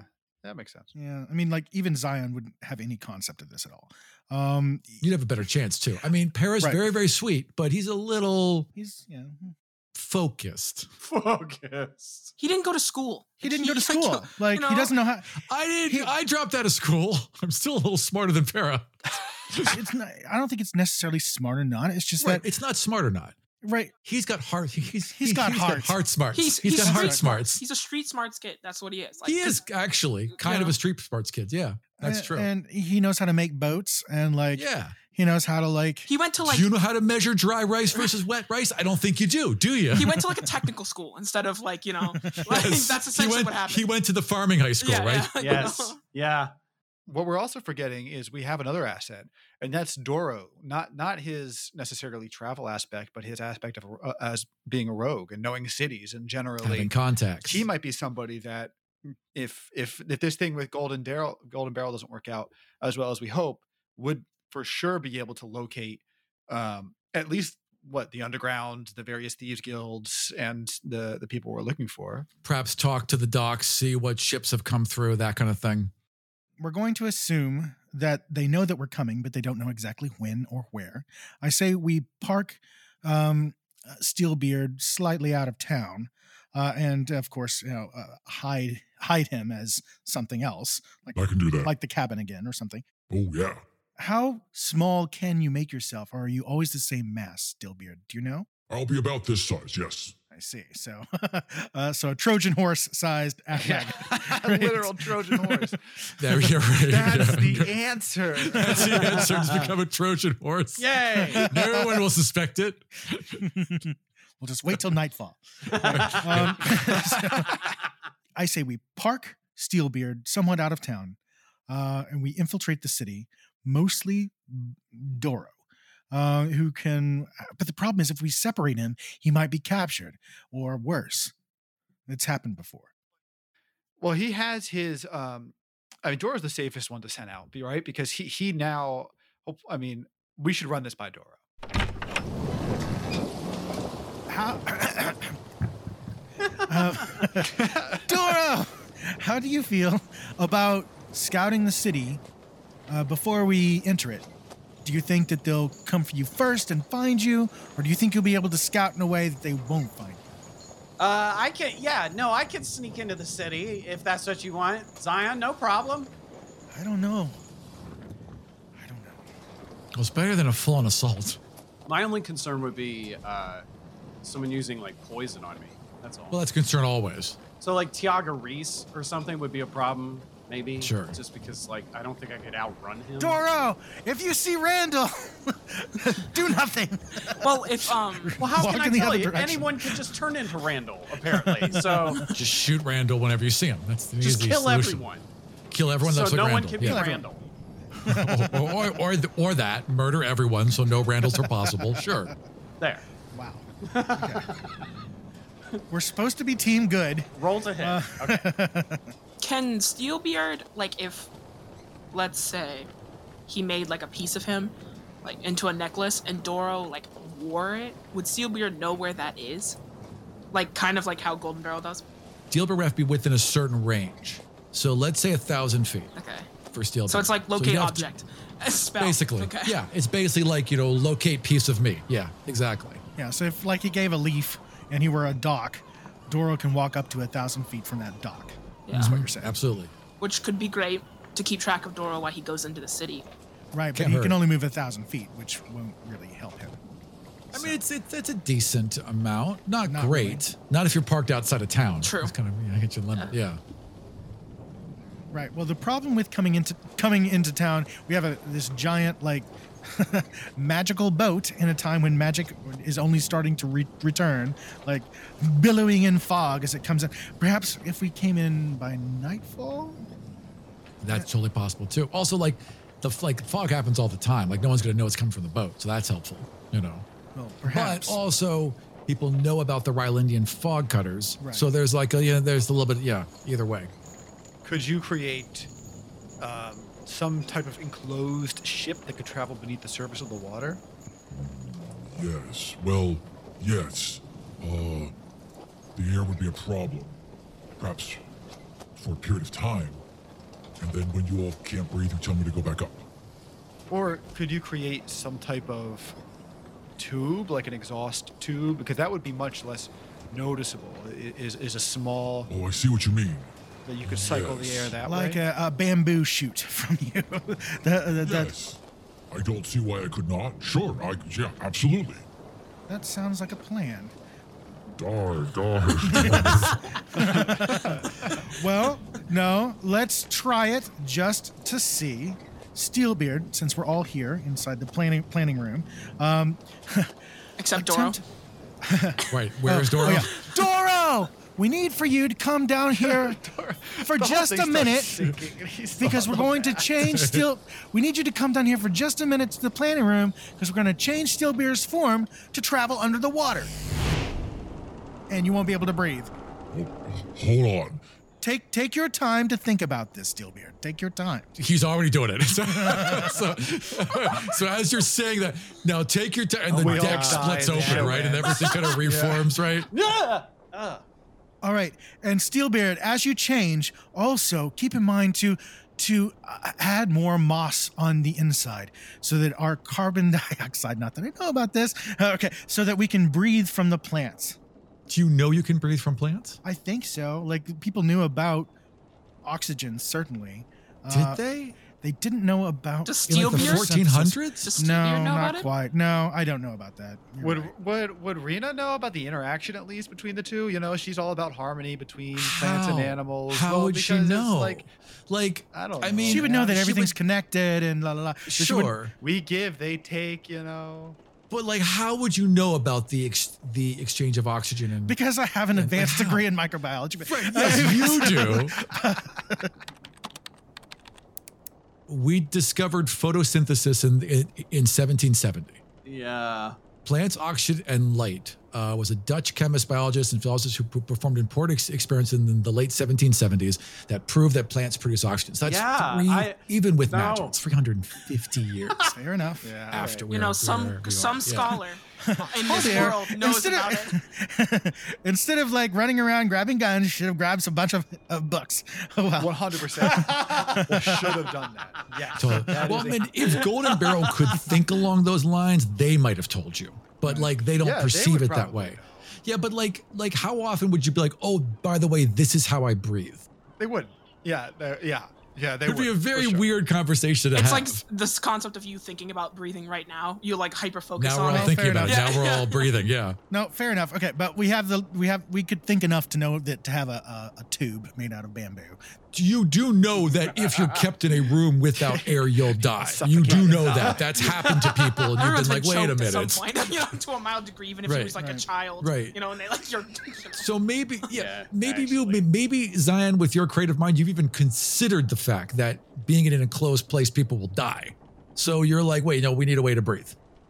That makes sense. Yeah, I mean, like even Zion wouldn't have any concept of this at all. You'd have a better chance too. I mean, Para's Right. very, very sweet, but he's a little He's focused. Focus. He didn't go to school. he didn't go to school. Like you he know? doesn't know how. I dropped out of school. I'm still a little smarter than Para. It's not. I don't think it's necessarily smart or not. It's just Right. that It's not smart or not. right. He's got heart. He's got got heart. heart smarts. He's he's got street heart smart. smarts. He's a street smarts kid. That's what he is. Like, He is actually kind of know? a street smarts kid. Yeah, that's true. And he knows how to make boats and like Yeah. he knows how to like. He went to like Do you know how to measure dry rice versus wet rice? I don't think you do you? he went to like a technical school instead of like like, Yes. that's essentially what happened. He went to the farming high school, Yeah, right? yeah. Yes. Yeah. What we're also forgetting is we have another asset, and that's Doro. Not his necessarily travel aspect, but his aspect of as being a rogue and knowing cities and generally Having contacts. he might be somebody that if this thing with Golden Barrel doesn't work out as well as we hope, would for sure be able to locate at least the underground, the various thieves guilds, and the people we're looking for. Perhaps talk to the docks, see what ships have come through, that kind of thing. We're going to assume that they know that we're coming, but they don't know exactly when or where. I say we park Steelbeard slightly out of town, and of course, hide him as something else, like I can do that. like the cabin again or something. Oh, yeah. How small can you make yourself, or are you always the same mass, Steelbeard? Do you know? I'll be about this size, yes. I see. So, so a Trojan horse-sized wagon. Right? Literal Trojan horse. There you're right. That's Yeah. the answer. That's the answer. Just become a Trojan horse. Yay. No one will suspect it. We'll just wait till nightfall. So, I say we park Steelbeard somewhat out of town, and we infiltrate the city, mostly Doro, who can. But the problem is, if we separate him, he might be captured, or worse. It's happened before. Well, he has his. Doro's the safest one to send out, right? Because he now. I mean, we should run this by Doro. How? Doro, how do you feel about scouting the city before we enter it? Do you think that they'll come for you first and find you, or do you think you'll be able to scout in a way that they won't find you? I can sneak into the city if that's what you want. Zion, no problem. I don't know. Well, it's better than a full-on assault. My only concern would be someone using like poison on me. That's all. Well, that's a concern always. So like Tiago Reese or something would be a problem, maybe. Sure. Just because like I don't think I could outrun him. Doro, if you see Randall, do nothing. Well, if Well, how Walk can I in the tell other you? direction. Anyone could just turn into Randall, apparently. So Just shoot Randall whenever you see him. That's the just easy kill solution. everyone. Kill everyone So that's like no one Randall. can be Yeah. Randall. or that. Murder everyone so no Randalls are possible. Sure. There. Wow. Okay. We're supposed to be team good. Roll to hit. Okay. can Steelbeard, like, if, let's say, he made like a piece of him, like into a necklace, and Doro like wore it, would Steelbeard know where that is? Like, kind of like how Golden Barrel does. Steelbeard would have to be within a certain range. So let's say 1,000 feet Okay. for Steelbeard. So it's like you'd locate have to- object. A spell. Basically. Okay. Yeah. It's basically like, locate piece of me. Yeah, exactly. Yeah, so if like he gave a leaf and he were a dock, Doro can walk up to 1,000 feet from that dock. Yeah. That's what you're saying. Absolutely. Which could be great to keep track of Doro while he goes into the city. Right, but Can't he hurt. can only move 1,000 feet, which won't really help him. I mean, it's a decent amount. Not Not great. Not if you're parked outside of town. True. It's kind of, I hit your limit. Yeah. Right. Well, the problem with coming into town, we have this giant like magical boat in a time when magic is only starting to return, like billowing in fog as it comes in. Perhaps if we came in by nightfall. That's totally possible too. Also, like fog happens all the time. Like no one's gonna know it's coming from the boat, so that's helpful. Well, perhaps. But also, people know about the Rylandian fog cutters, Right. so there's like there's a little bit. Yeah, either way. Could you create some type of enclosed ship that could travel beneath the surface of the water? Yes. Well, yes. The air would be a problem. Perhaps for a period of time. And then when you all can't breathe, you tell me to go back up. Or could you create some type of tube, like an exhaust tube? Because that would be much less noticeable. Is a small Oh, I see what you mean. that you could cycle the air that Like way. a bamboo shoot from you. Yes. I don't see why I could not. Sure, yeah, absolutely. That sounds like a plan. Die. Well, no, let's try it just to see. Steelbeard, since we're all here inside the planning room, Except Doro. Right. Where is Doro? Oh, yeah. Doro! We need for you to come down here for just a minute because we're going to change we need you to come down here for just a minute to the planning room because we're going to change Steelbeard's form to travel under the water. And you won't be able to breathe. Hold on. Take your time to think about this, Steelbeard. Take your time. He's already doing it. So as you're saying that, now take your time, and the deck splits open, right? And everything kind of reforms, right? All right, and Steelbeard, as you change, also keep in mind to add more moss on the inside so that our carbon dioxide, not that I know about this, so that we can breathe from the plants. Do you know you can breathe from plants? I think so. Like, people knew about oxygen, certainly. Did they? They didn't know about... Does In like the Steelbeard? 1400s? Does Steelbeard No, know not about it? quite. No, I don't know about that. You're right. Would Rena know about the interaction at least between the two? You know, she's all about harmony between plants and animals. How Well, would she because it's know? Like I don't know. I mean, She would know that she everything's would- connected and la la la. So she would- Sure. we give, they take. You know. But like, how would you know about the exchange of oxygen and? Because I have an advanced how? degree in microbiology. Yes, you do. We discovered photosynthesis in 1770. Yeah. Plants, oxygen, and light was a Dutch chemist, biologist, and physicist who performed important experiments in the late 1770s that proved that plants produce oxygen. So that's even with magic, it's 350 years Fair enough. after we Some scholar in this there. world knows about it. Instead of like running around grabbing guns, you should have grabbed a bunch of books. Oh, well. 100%. Should have done that. Yeah. So, well, I mean, if Golden Barrel could think along those lines, they might have told you. But like, they don't Yeah, they perceive would it that probably way. know. Yeah, but like how often would you be like, oh, by the way, this is how I breathe? They would. Yeah. Yeah. They It'd would. be a very for sure. weird conversation to It's have. like this concept of you thinking about breathing right now. You like hyper focus Now we're on all it. thinking fair about it. enough. Now we're all breathing. Yeah. No, fair enough. Okay, but we could think enough to know that to have a tube made out of bamboo. You do know that if you're kept in a room without air, you'll die. You do know that. That's happened to people, and you've Everyone's been like, wait a choked minute. at some point, you know, to a mild degree, even if Right. it was like a child, Right. you know, and they like you're. So maybe, Yeah, maybe Zion, with your creative mind, you've even considered the fact that being in an enclosed place, people will die. So you're like, wait, no, we need a way to breathe.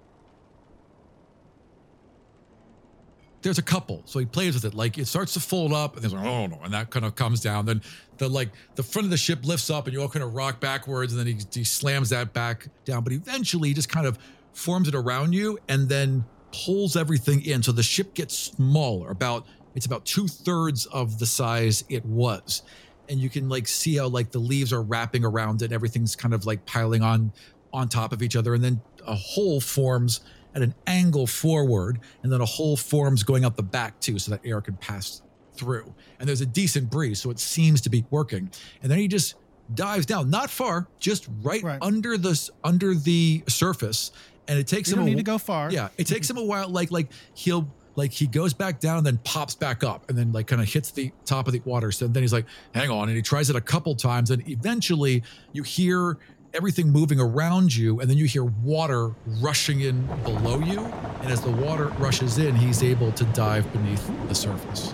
There's a couple, so he plays with it. Like it starts to fold up, and there's like, oh no, and that kind of comes down. Then the front of the ship lifts up, and you all kind of rock backwards, and then he slams that back down. But eventually, he just kind of forms it around you, and then pulls everything in. So the ship gets smaller. It's about 2/3 of the size it was, and you can like see how like the leaves are wrapping around it. And everything's kind of like piling on top of each other, and then a hole forms at an angle forward, and then a hole forms going out the back too, so that air can pass through. And there's a decent breeze, so it seems to be working. And then he just dives down, not far, just right. under the surface. And it takes You him don't need to go far. Yeah, it takes him a while. He goes back down and then pops back up, and then like kind of hits the top of the water. So then he's like, hang on, and he tries it a couple times, and eventually you hear everything moving around you, and then you hear water rushing in below you. And as the water rushes in, he's able to dive beneath the surface.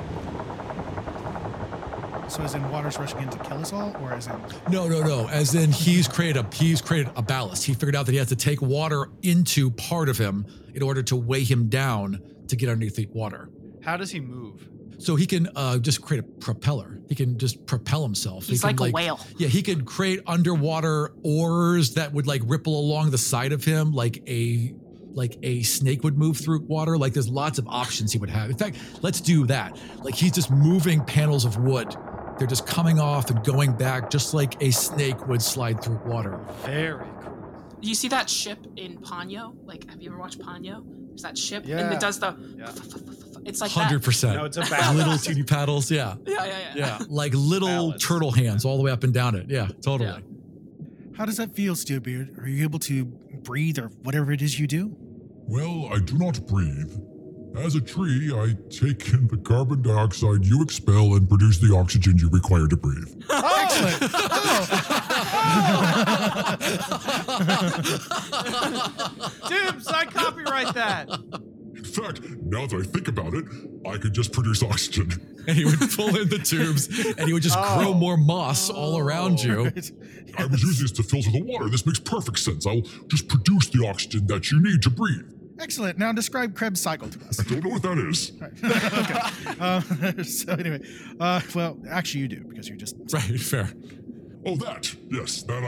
So as in water's rushing in to kill us all, or as in... No. As in he's created a ballast. He figured out that he has to take water into part of him in order to weigh him down to get underneath the water. How does he move? So he can just create a propeller. He can just propel himself. He's He can, like a whale. Yeah, he could create underwater oars that would like ripple along the side of him like a snake would move through water. Like there's lots of options he would have. In fact, let's do that. Like he's just moving panels of wood They're just coming off and going back just like a snake would slide through water. Very cool. You see that ship in Ponyo? Like, have you ever watched Ponyo? There's that ship, Yeah. and it does the. Yeah. It's like 100%. No, it's a ballast. Little teeny paddles, yeah. that. Yeah. Like little Ballast. turtle hands all the way up and down it. Yeah, totally. Yeah. How does that feel, Steelbeard? Are you able to breathe or whatever it is you do? Well, I do not breathe. As a tree, I take in the carbon dioxide you expel and produce the oxygen you require to breathe. Excellent. Dibs, I copyright that. In fact, now that I think about it, I could just produce oxygen. And he would pull in the tubes and he would just grow more moss all around you. I was using this to filter the water. This makes perfect sense. I will just produce the oxygen that you need to breathe. Excellent. Now describe Krebs' cycle to us. I don't know what that is. Okay. So anyway, well, actually you do because you just. Right, fair. Oh, that. Yes, that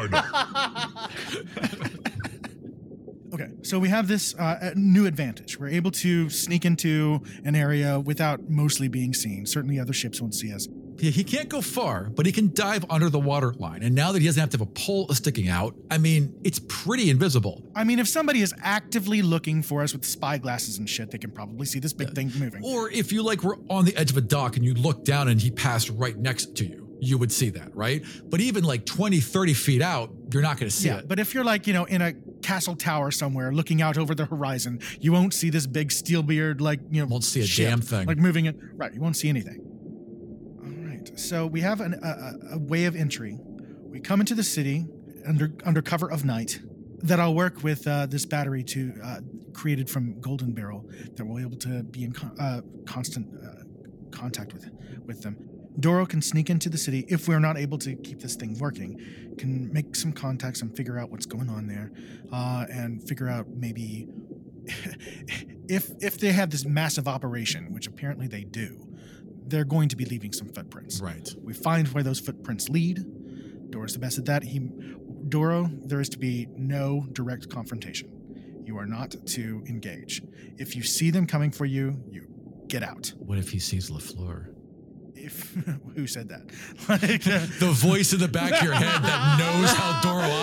I know. Okay, so we have this new advantage. We're able to sneak into an area without mostly being seen. Certainly other ships won't see us. He can't go far, but he can dive under the water line. And now that he doesn't have to have a pole sticking out, I mean, it's pretty invisible. I mean, if somebody is actively looking for us with spy glasses and shit, they can probably see this big thing moving. Or if you like were on the edge of a dock and you look down and he passed right next to you, you would see that, right? But even like 20, 30 feet out, you're not going to see it. But if you're like, in a castle tower somewhere looking out over the horizon, you won't see this big Steelbeard, Won't see a ship, damn thing. like moving it. Right, you won't see anything. All right, so we have a way of entry. We come into the city under cover of night. That I'll work with this battery created from Golden Barrel that we'll be able to be in constant contact with them. Doro can sneak into the city if we're not able to keep this thing working, can make some contacts and figure out what's going on there, and figure out maybe if they have this massive operation, which apparently they do, they're going to be leaving some footprints. Right. We find where those footprints lead. Doro's the best at that. Doro, there is to be no direct confrontation. You are not to engage. If you see them coming for you, you get out. What if he sees LaFleur? Who said that? The voice in the back of your head that knows how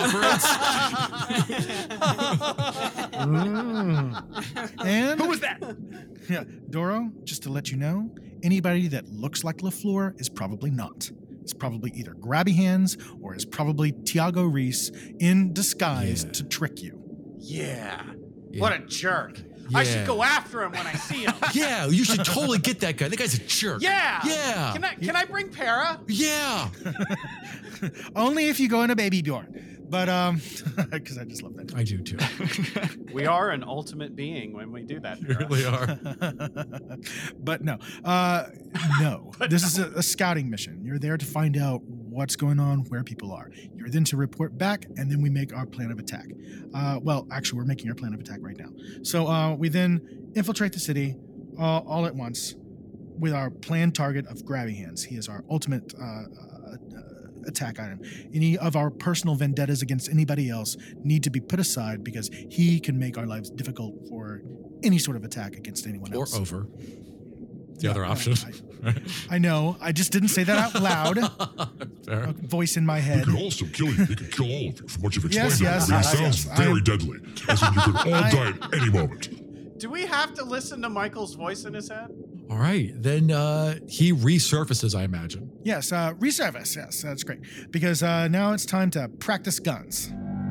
Doro operates. And Who was that? Yeah, Doro, just to let you know, anybody that looks like LaFleur is probably not. It's probably either Grabby Hands or is probably Tiago Reese in disguise to trick you. Yeah. What a jerk. I should go after him when I see him. Yeah, you should totally get that guy. That guy's a jerk. Yeah. Yeah. Can I bring Para? Yeah. Only if you go in a Baby Bjorn. But, because I just love that. I do too. We are an ultimate being when we do that. You really are. But no. No. This is a scouting mission. You're there to find out what's going on, where people are. You're then to report back, and then we make our plan of attack. Well, actually, we're making our plan of attack right now. So we then infiltrate the city all at once with our planned target of Grabby Hands. He is our ultimate attack item. Any of our personal vendettas against anybody else need to be put aside because he can make our lives difficult for any sort of attack against anyone Or else. over. The other option. I know. I just didn't say that out loud. Fair. A voice in my He head. could also kill you. He could kill all of you from what you've explained Yes, to me. yes, It sounds yes. very deadly. As in you could all die at any moment. Do we have to listen to Michael's voice in his head? All right. Then he resurfaces, I imagine. Yes, resurface. Yes, that's great. Because now it's time to practice guns.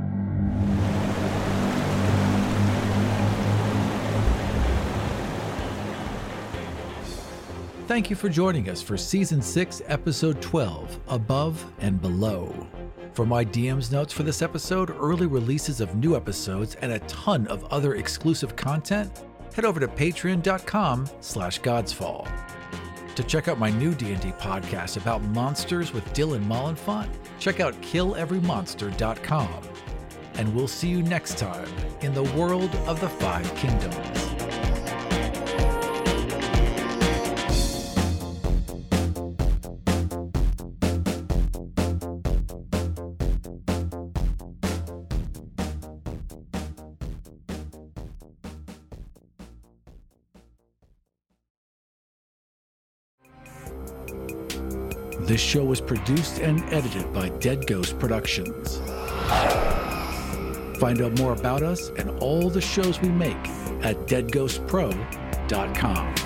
Thank you for joining us for Season 6, Episode 12, Above and Below. For my DM's notes for this episode, early releases of new episodes, and a ton of other exclusive content, head over to patreon.com/godsfall. To check out my new D&D podcast about monsters with Dylan Mollenfont, check out killeverymonster.com. And we'll see you next time in the world of the Five Kingdoms. This show was produced and edited by Dead Ghost Productions. Find out more about us and all the shows we make at deadghostpro.com.